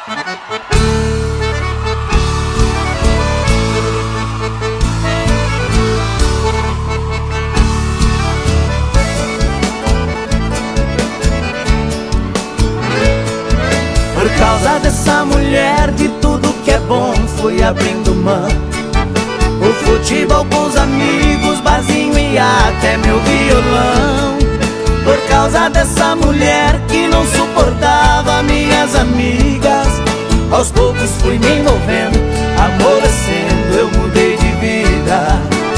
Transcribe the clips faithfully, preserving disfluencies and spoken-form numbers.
Por causa dessa mulher, de tudo que é bom fui abrindo mão. O futebol com os amigos, barzinho e até meu violão. Por causa dessa mulher que não suportava minhas amigas, aos poucos fui me envolvendo, amolecendo, eu mudei de vida.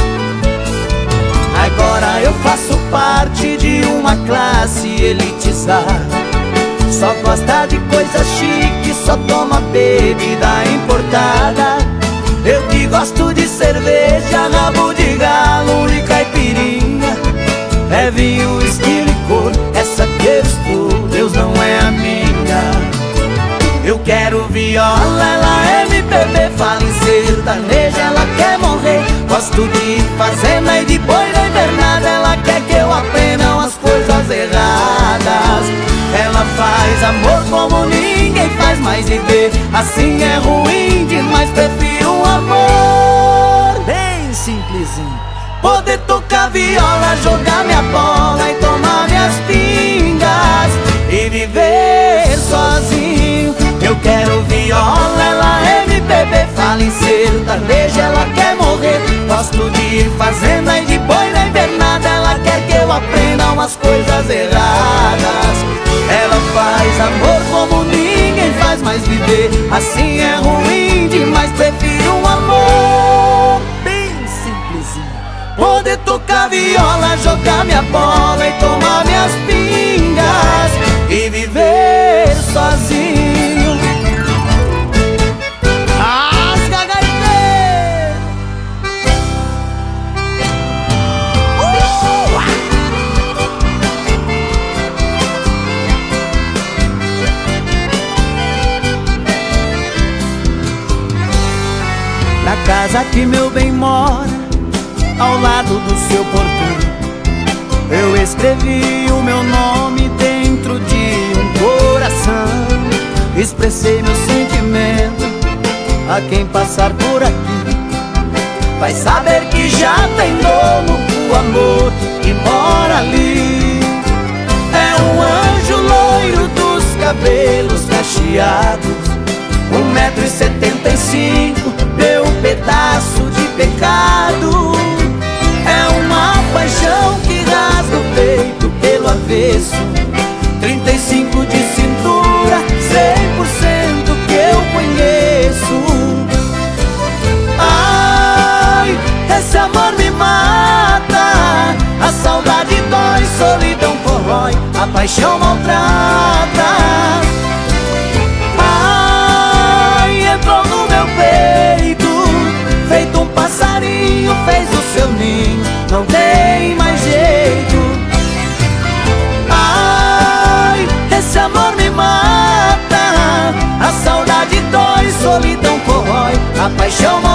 Agora eu faço parte de uma classe elitizada, só gosta de coisa chique, só toma bebida importada. Eu que gosto de cerveja, rabo de galo e caipirinha, é vinho, uísque, licor, essa que eu estou, Deus não é a minha. Eu quero viola, ela é M P B, fala em sertaneja, ela quer morrer. Gosto de fazenda e de boi na invernada, ela quer que eu aprenda as coisas erradas. Ela faz amor como ninguém faz, mas viver assim é ruim demais. Prefiro um amor bem simplesinho, poder tocar viola, jogar minha bola e tomar minhas pingas e viver sozinho. Eu quero viola, ela é M P B, fala em sertaneja, ela quer morrer. Gosto de fazenda e de boi na invernada, ela quer que eu aprenda umas coisas erradas. Ela faz amor como ninguém faz, mas viver assim é ruim demais. Prefiro um amor bem simplesinho, poder tocar viola, jogar minha bola e tomar minhas pingas e viver sozinho. Rasga, gaiteiro! Uh! Na casa que meu bem mora, ao lado do seu portão, eu escrevi o meu nome dentro de um coração. Expressei meu sentimento a quem passar por aqui, vai saber que já tem dono o amor que mora ali. É um anjo loiro dos cabelos cacheados, um metro e setenta e cinco, deu um pedaço de pecado. É uma paixão que rasga o peito pelo avesso, trinta e cinco de cintura, cem por cento que eu conheço. Ai, esse amor me mata, a saudade dói, solidão corrói, a paixão maltrata. Ai, entrou no meu peito, feito um passarinho, fez o seu ninho, não tem mais jeito. Ai, esse amor me mata, a saudade dói, solidão corrói, a paixão